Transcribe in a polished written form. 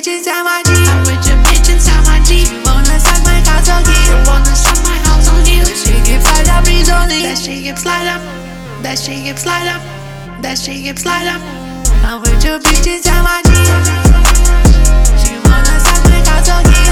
bitch inside my Jeep. I'm with your bitch inside my Jeep. She wanna suck my cock so deep. She wanna suck my house on you. That shit get slide up easily. That shit get slide up. That shit get slide up. That shit get slide up. I'm with your bitch inside my Jeep. She wanna suck my cock so deep.